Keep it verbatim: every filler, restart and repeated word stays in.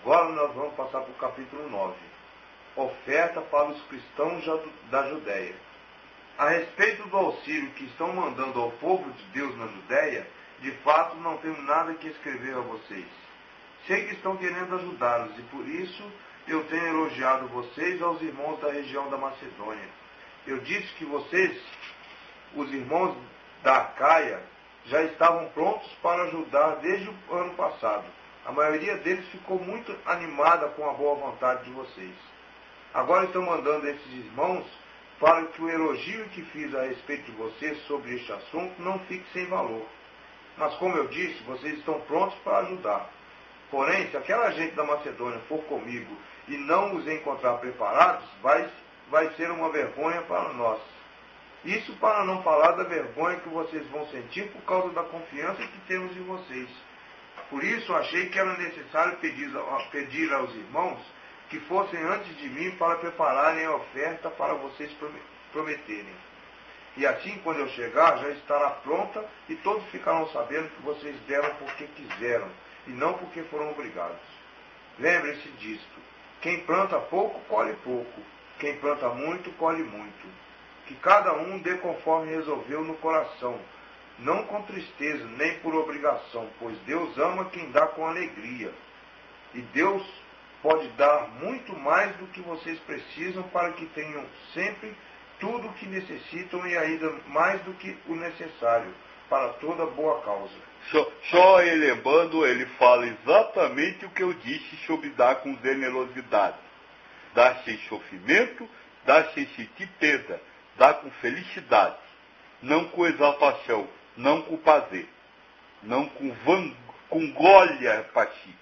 Agora nós vamos passar para o capítulo nove. Oferta para os cristãos da Judéia. A respeito do auxílio que estão mandando ao povo de Deus na Judéia, de fato não tenho nada que escrever a vocês. Sei que estão querendo ajudá-los e por isso eu tenho elogiado vocês aos irmãos da região da Macedônia. Eu disse que vocês, os irmãos da Acaia, já estavam prontos para ajudar desde o ano passado. A maioria deles ficou muito animada com a boa vontade de vocês. Agora estão mandando esses irmãos para que o elogio que fiz a respeito de vocês sobre este assunto não fique sem valor. Mas como eu disse, vocês estão prontos para ajudar. Porém, se aquela gente da Macedônia for comigo e não os encontrar preparados, vai, vai ser uma vergonha para nós. Isso para não falar da vergonha que vocês vão sentir por causa da confiança que temos em vocês. Por isso achei que era necessário pedir, pedir aos irmãos que fossem antes de mim para prepararem a oferta para vocês prometerem. E assim, quando eu chegar, já estará pronta e todos ficarão sabendo que vocês deram porque quiseram e não porque foram obrigados. Lembre-se disto: quem planta pouco, colhe pouco. Quem planta muito, colhe muito. Que cada um dê conforme resolveu no coração, não com tristeza, nem por obrigação, pois Deus ama quem dá com alegria. E Deus pode dar muito mais do que vocês precisam para que tenham sempre tudo o que necessitam e ainda mais do que o necessário para toda boa causa. Só, só relembrando, ele fala exatamente o que eu disse sobre dar com generosidade. Dar sem sofrimento, dar sem tristeza, dar com felicidade, não com exaltação, não com prazer, não com, van, com glória para si.